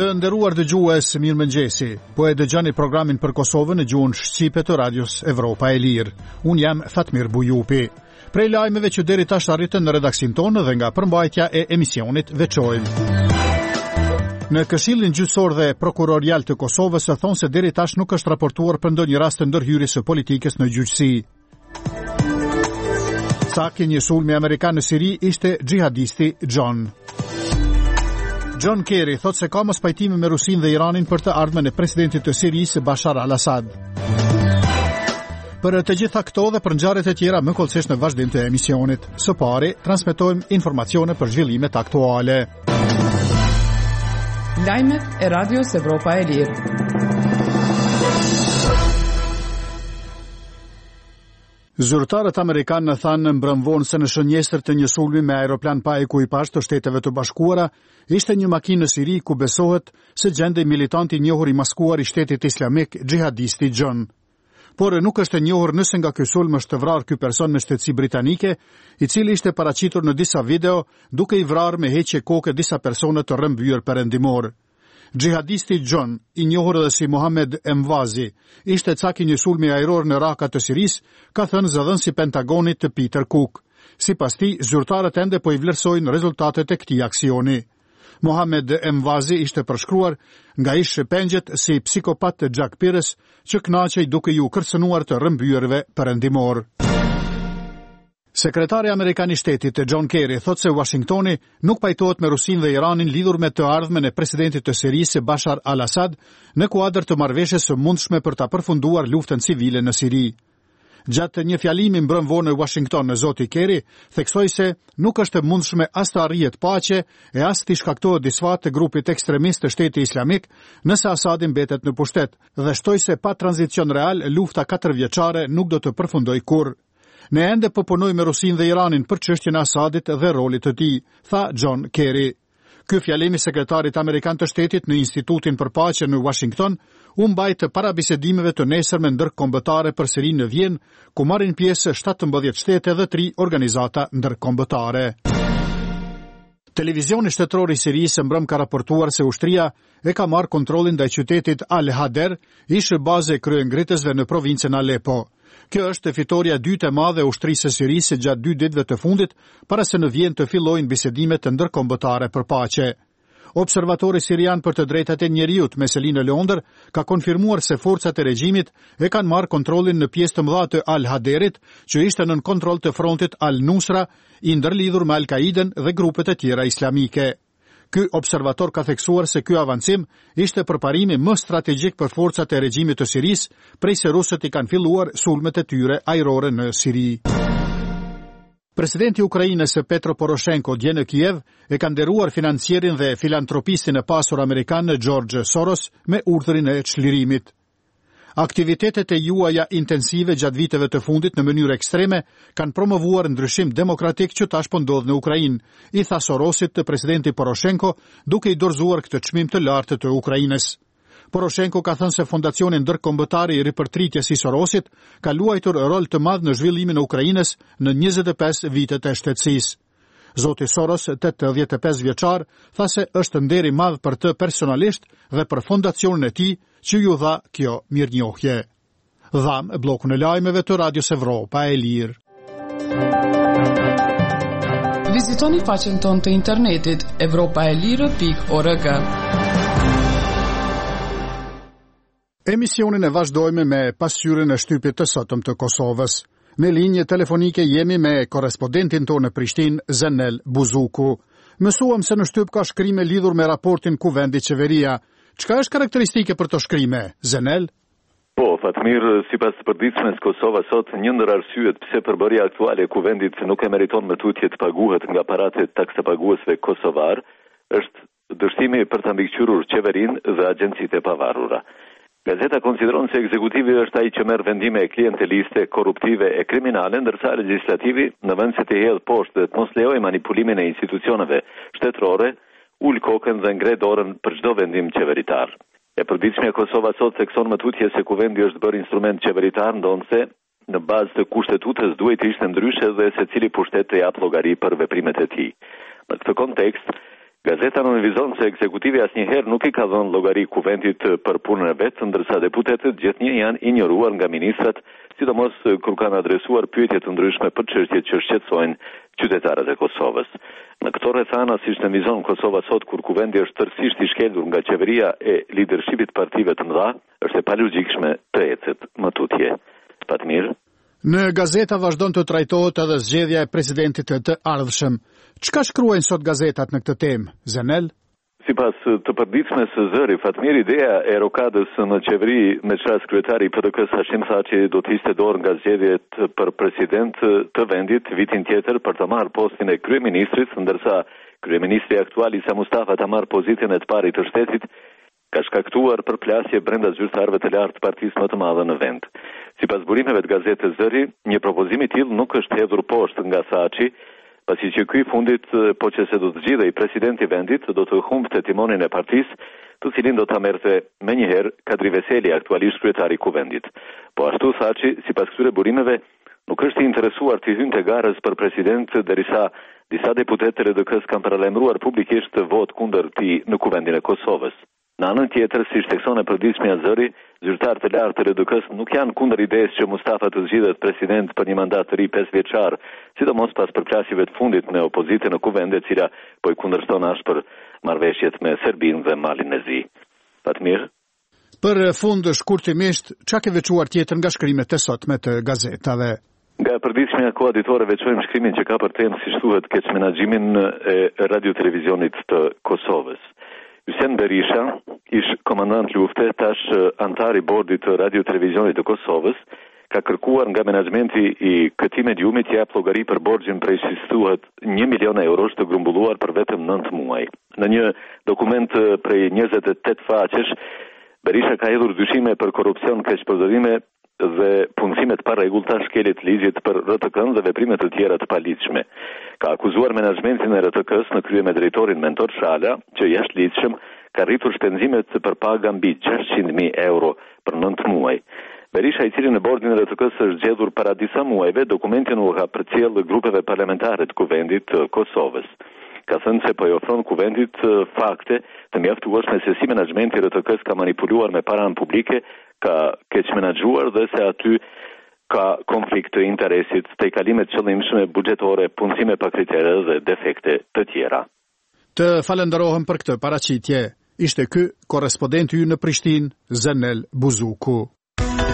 Të nderuar dëgjues, mirëmëngjesi. Po e dëgjoni programin për Kosovën në gjuhën shqipe të Radios Evropa e Lirë. Unë jam Fatmir Bujupi. Prej lajmeve që deri tash arritën në redaksin tonë dhe nga përmbajtja e emisionit veçojmë. Në Këshillin Gjyqësor dhe Prokurorial të Kosovës thonë se deri tash nuk është raportuar për ndonjë rast të ndërhyrjes së politikës në gjyqësi. Saki një sulmi amerikan në Siri ishte xhihadisti John Kerry thot se ka mos pajtime me Rusinë dhe Iranin për të ardhmen e presidentit të Sirisë Bashar al-Assad. Për të gjitha këto dhe për ngjarjet e tjera më kollësisht në vazhdim të emisionit. Së pari, transmetojmë informacione për zhvillimet aktuale. Lajmet e Radios Evropa e Lirë. Zyrtarët amerikanë thanë mbrëmvonë se në shënjestër të një sulmi me aeroplan pa ekuipazh të Shteteve të Bashkuara ishte një makinë në Siri ku besohet se gjendej militanti njohur i maskuar i Shtetit Islamik xhihadisti John. Por nuk është e njohur nëse nga ky sulm është vrarë ky person në shtetësi britanike, i cili ishte paraqitur në disa video duke i vrarë me heqje koke disa persona të rrëmbyer perëndimor. Xhihadisti John, i njohur edhe si Mohamed Emvazi, ishte caki një sulmi ajror në Raqqa të Sirisë, ka thënë zëdhënësi Pentagonit të Peter Cook. Sipas tij, zyrtarët ende po i vlerësojnë rezultatet e këtij aksioni. Mohamed Emvazi ishte përshkruar nga ish shëpengjet si psikopat të gjakpirës që kënaqej duke ju kërcënuar të rrëmbyerve perëndimor. Sekretari Amerikan i Shtetit John Kerry thot se Washingtoni nuk pajtohet me Rusinë dhe Iranin lidhur me të ardhmen e presidentit të Sirisë Bashar al-Assad në kuadër të marrëveshjes së mundshme për ta përfunduar luftën civile në Siri. Gjatë një fjalimi mbrëmvor në Washington, zoti Kerry theksoi se nuk është e mundshme as të arrihet paqe e as të shkaktohet disfat të grupit ekstremist të Shtetit Islamik nëse Assadi mbetet në pushtet dhe shtoi se pa tranzicion real lufta 4 vjeçare nuk do të përfundojë kurrë. Ne ende po punojmë me Rusinë dhe Iranin për çështjen e Assadit dhe rolit të tij, tha John Kerry. Ky fjalim i sekretarit amerikan të shtetit në Institutin për Paqe në Washington u mbajt para bisedimeve të nesërme ndërkombëtare për Sirinë në Vjenë, ku marrin pjesë 17 shtete dhe 3 organizata ndërkombëtare. Televizioni shtetëror i Sirisë mbrëm ka raportuar se ushtria e ka marrë kontrollin ndaj qytetit Al-Hader, ish bazë kryengritësve në provincën Aleppo. Kjo është fitoria e dytë e madhe e ushtrisë së Sirisë gjatë 2 ditëve të fundit, para se në Vjenë të fillojnë bisedimet ndërkombëtare për paqe. Observatori sirian për të drejtat e njerëzit Meselin Londër ka konfirmuar se forcat e regjimit e kanë marrë kontrollin në pjesë të mëdha të Al-Haderit, që ishte nën kontroll të frontit Al-Nusra, i ndërlidhur me Al-Qaiden dhe grupet e tjera islamike. Ky observator ka theksuar se ky avancim ishte përparimi më strategjik për forcat e regjimit të Sirisë, prej se rusët i kanë filluar sulmet e tyre ajrore në Siri. Presidenti i Ukrainës Petro Poroshenko dje në Kiev e ka nderuar financierin dhe filantropistin e pasur amerikan George Soros me urdhrin e çlirimit. Aktivitetet e juaja intensive gjatë viteve të fundit në mënyrë ekstreme kanë promovuar ndryshim demokratik që tash po ndodh në Ukrainë, i tha Sorosit të presidenti Poroshenko duke i dorëzuar këtë çmim të lartë të Ukrainës. Poroshenko ka thënë se fondacioni ndërkombëtar i ripërtritjes i Sorosit ka luajtur rol të madh në zhvillimin e Ukrainës në 25 vitet e shtetësisë. Zoti Soros, 85 vjeçar, tha se është nder i madh për të personalisht dhe për fondacionin e tij që ju dha kjo mirënjohje. Dham bllokun e lajmeve të Radios Evropa e Lirë. Vizitoni faqen tonë të internetit evropaelire.org. Emisionin e vazhdojmë me pasqyrën e shtypit të sotëm të Kosovës. Në linjë telefonike jemi me korrespondentin tonë në Prishtinë, Zenel Buzuku. Mësuam se në shtyp ka shkrime lidhur me raportin ku vendi qeveria. Çka është karakteristike për të shkrime, Zenel? Po, Fatmir, sipas të përditshmes Kosova sot, një ndër arsyet pse përbërja aktuale e kuvendit nuk e meriton më tutje të paguhet nga paratë taksapaguesve kosovar, është dështimi për ta mbikëqyrur qeverinë dhe agjencitë e pavarura. Gazeta konsideron se ekzekutivi është ai që merr vendime klienteliste, korruptive e kriminale, ndërsa legislativi, në vend se të hedhë poshtë dhe të mos lejojë manipulimin e institucioneve shtetërore, ul kokën dhe ngre dorën për çdo vendim qeveritar. E përditshmja Kosova sot thekson më tutje se kuvendi është bërë instrument qeveritar, ndonse në bazë të kushtetutës duhet të ishte ndryshe dhe secili pushtet të jap llogari për veprimet e tij. Në këtë kontekst, Gazeta në vizon se ekzekutivi asnjëherë nuk I ka dhënë llogari kuvendit për punën e vet, ndërsa deputetët gjithnjë janë injoruar nga ministrat, sidomos kur kanë adresuar pyetje të ndryshme për çështjet që shqetësojnë qytetarët e Kosovës. Në këto rrethana, siç në vizon Kosova sot, kur kuvendi është tërësisht I shkelur nga qeveria e lidershipit partive të mëdha, është e palogjikshme të ecet më tutje. Fatmir. Në gazeta vazhdon të trajtohet edhe zgjedhja e presidentit të ardhshëm. Çka shkruajnë sot gazetat në këtë temë, Zenel? Sipas të përditshmes së Zëri, Fatmir, ideja e rokadës në qeveri me çast kryetari I PDK-s Hashim Thaçi do të ishte dorë nga zgjedhjet për president të vendit vitin tjetër për të marrë postin e kryeministrit, ndërsa kryeministri aktual Isa Mustafa ta marrë pozitën e të parit të shtetit, ka shkaktuar përplasje brenda zyrtarëve të lartë të partisë më të madhe në vend. Sipas burimeve të gazetës Zëri, një propozim I tillë nuk është hedhur poshtë nga Thaçi, pasi që ky fundit, po që se do të zgjidhej presidenti I vendit, do të humbte timonin e partisë, të cilin do ta merrte menjëherë Kadri Veseli, aktualisht kryetari I kuvendit. Po ashtu Thaçi, sipas këtyre burimeve, nuk është I interesuar të hynte garës për president, derisa disa deputetë të RDK-s kanë paralajmëruar publikisht të votë kundër tij në kuvendin e Kosovës. Në anën tjetër, si shtekson e përditshmja Zëri, zyrtarët e lartë të RDK-s nuk janë kundër idesë që Mustafa të zgjidhet president për një mandat të ri 5 vjeçar, sidomos pas përplasjeve të fundit me opozitën në kuvend, e cila po I kundërshton ashpër marrëveshjet me Serbinë dhe Malin e Zi. Fatmir. Për fund shkurtimisht, çka ke veçuar tjetër nga shkrimet e sotme të gazetave? Nga përditshmja koaditore veçojmë shkrimin që ka për temë, si thuhet, keq menaxhimin e radio-televizionit të Kosovës. Hysén Berisha, ish komandant lufte, tash antar I bordit të radio-televizionit të Kosovës, ka kërkuar nga menaxhmenti I këtij mediumi të jap llogari për borxhin prej, si thuhet, 1 milion eurosh të grumbulluar për vetëm 9 muaj. Në një dokument prej 28 faqesh, Berisha ka hedhur dyshime për korrupsion, keqpërdorime dhe punësimet pa rregullta, shkeljet ligjit për RTK-n dhe veprime të tjera të paligjshme. Ka akuzuar menaxhmentin e RTK-s në krye me drejtorin Mentor Shala, që jashtëligjshëm ka rritur shpenzimet për paga mbi 600.000 euro për 9 muaj. Berisha, I cili në bordin e RTK-s është zgjedhur para disa muajve, dokumentin u ka përcjell grupeve parlamentare të kuvendit të Kosovës. Ka thënë se po I ofron kuvendit fakte të mjaftueshme se si menaxhmenti I RTK-s ka manipuluar me paran publike, ka keq menaxhuar dhe se aty ka konflikt të interesit, tejkalimet qëllimshme buxhetore, punësime pa kritere dhe defekte të tjera. Të falenderohem për këtë paraqitje. Ishte ky korrespondenti ynë në Prishtinë, Zenel Buzuku.